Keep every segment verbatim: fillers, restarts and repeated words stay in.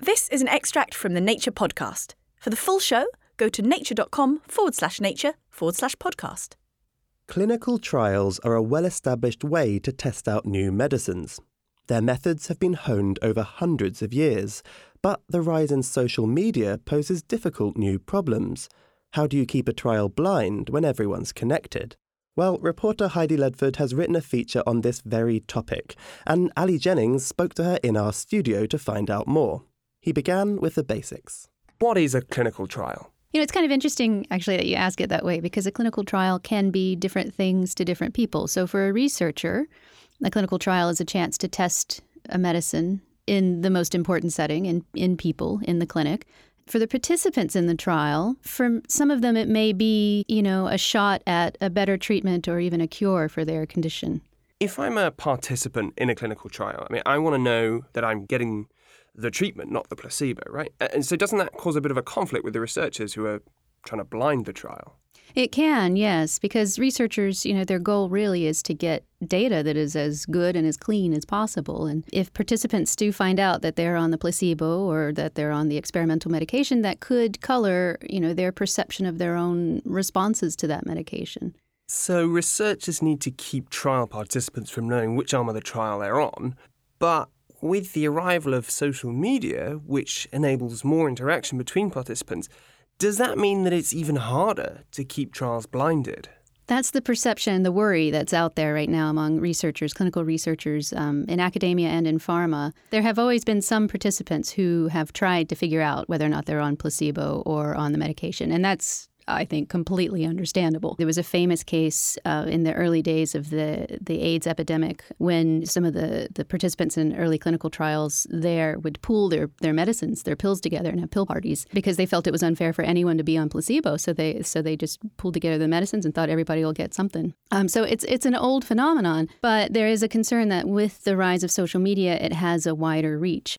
This is an extract from the Nature podcast. For the full show, go to nature.com forward slash nature forward slash podcast. Clinical trials are a well-established way to test out new medicines. Their methods have been honed over hundreds of years, but the rise in social media poses difficult new problems. How do you keep a trial blind when everyone's connected? Well, reporter Heidi Ledford has written a feature on this very topic, and Ali Jennings spoke to her in our studio to find out more. He began with the basics. What is a clinical trial? You know, it's kind of interesting, actually, that you ask it that way, because a clinical trial can be different things to different people. So for a researcher, a clinical trial is a chance to test a medicine in the most important setting, in, in people, in the clinic. For the participants in the trial, for some of them it may be, you know, a shot at a better treatment or even a cure for their condition. If I'm a participant in a clinical trial, I mean, I want to know that I'm getting the treatment, not the placebo, right? And so doesn't that cause a bit of a conflict with the researchers who are trying to blind the trial? It can, yes, because researchers, you know, their goal really is to get data that is as good and as clean as possible. And if participants do find out that they're on the placebo or that they're on the experimental medication, that could color, you know, their perception of their own responses to that medication. So researchers need to keep trial participants from knowing which arm of the trial they're on, but with the arrival of social media, which enables more interaction between participants, does that mean that it's even harder to keep trials blinded? That's the perception, the worry that's out there right now among researchers, clinical researchers um, in academia and in pharma. There have always been some participants who have tried to figure out whether or not they're on placebo or on the medication, and that's, I think, completely understandable. There was a famous case uh, in the early days of the, the AIDS epidemic when some of the, the participants in early clinical trials there would pool their, their medicines, their pills together and have pill parties because they felt it was unfair for anyone to be on placebo. So they so they just pooled together the medicines and thought everybody will get something. Um, so it's it's an old phenomenon, but there is a concern that with the rise of social media, it has a wider reach.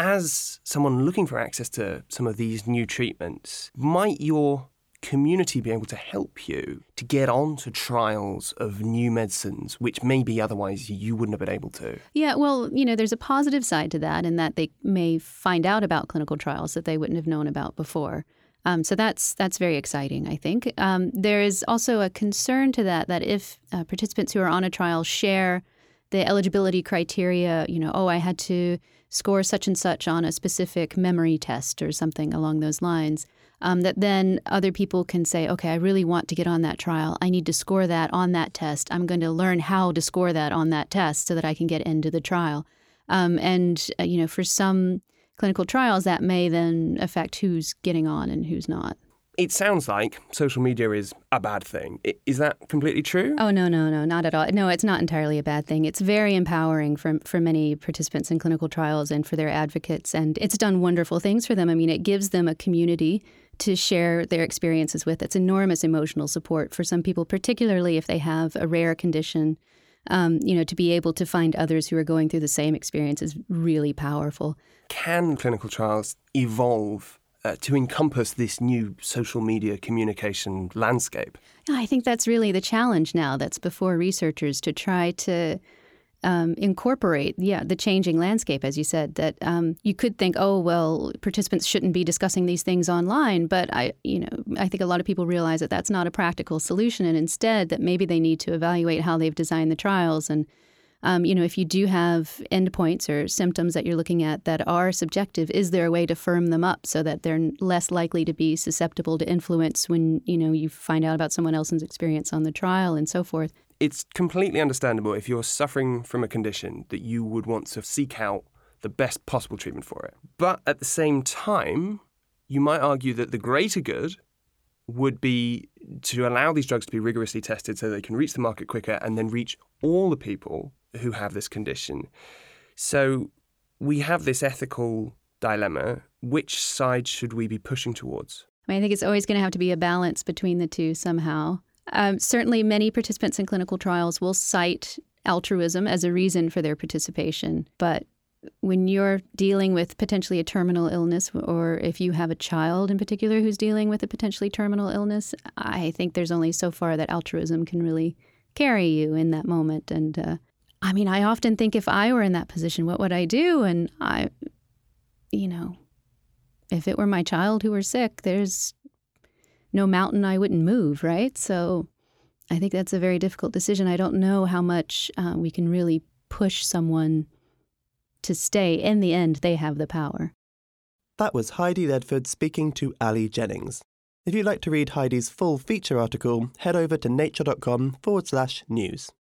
As someone looking for access to some of these new treatments, might your community be able to help you to get onto trials of new medicines, which maybe otherwise you wouldn't have been able to? Yeah, well, you know, there's a positive side to that in that they may find out about clinical trials that they wouldn't have known about before. Um, so that's that's very exciting, I think. Um, there is also a concern to that, that if uh, participants who are on a trial share the eligibility criteria, you know, oh, I had to score such and such on a specific memory test or something along those lines, Um, that then other people can say, okay, I really want to get on that trial. I need to score that on that test. I'm going to learn how to score that on that test so that I can get into the trial. Um, and, uh, you know, for some clinical trials, that may then affect who's getting on and who's not. It sounds like social media is a bad thing. I- Is that completely true? Oh, no, no, no, not at all. No, it's not entirely a bad thing. It's very empowering for, for many participants in clinical trials and for their advocates. And it's done wonderful things for them. I mean, it gives them a community to share their experiences with. It's enormous emotional support for some people, particularly if they have a rare condition. Um, you know, to be able to find others who are going through the same experience is really powerful. Can clinical trials evolve uh, to encompass this new social media communication landscape? I think that's really the challenge now that's before researchers, to try to Um, incorporate, yeah, the changing landscape, as you said, that um, you could think, oh, well, participants shouldn't be discussing these things online. But I, you know, I think a lot of people realize that that's not a practical solution. And instead that maybe they need to evaluate how they've designed the trials. And, um, you know, if you do have endpoints or symptoms that you're looking at that are subjective, is there a way to firm them up so that they're less likely to be susceptible to influence when, you know, you find out about someone else's experience on the trial and so forth? It's completely understandable if you're suffering from a condition that you would want to seek out the best possible treatment for it. But at the same time, you might argue that the greater good would be to allow these drugs to be rigorously tested so they can reach the market quicker and then reach all the people who have this condition. So we have this ethical dilemma. Which side should we be pushing towards? I mean, I think it's always going to have to be a balance between the two somehow. Um, certainly, many participants in clinical trials will cite altruism as a reason for their participation. But when you're dealing with potentially a terminal illness, or if you have a child in particular who's dealing with a potentially terminal illness, I think there's only so far that altruism can really carry you in that moment. And uh, I mean, I often think if I were in that position, what would I do? And I, you know, if it were my child who were sick, there's no mountain I wouldn't move, right? So I think that's a very difficult decision. I don't know how much uh, we can really push someone to stay. In the end, they have the power. That was Heidi Ledford speaking to Ali Jennings. If you'd like to read Heidi's full feature article, head over to nature.com forward slash news.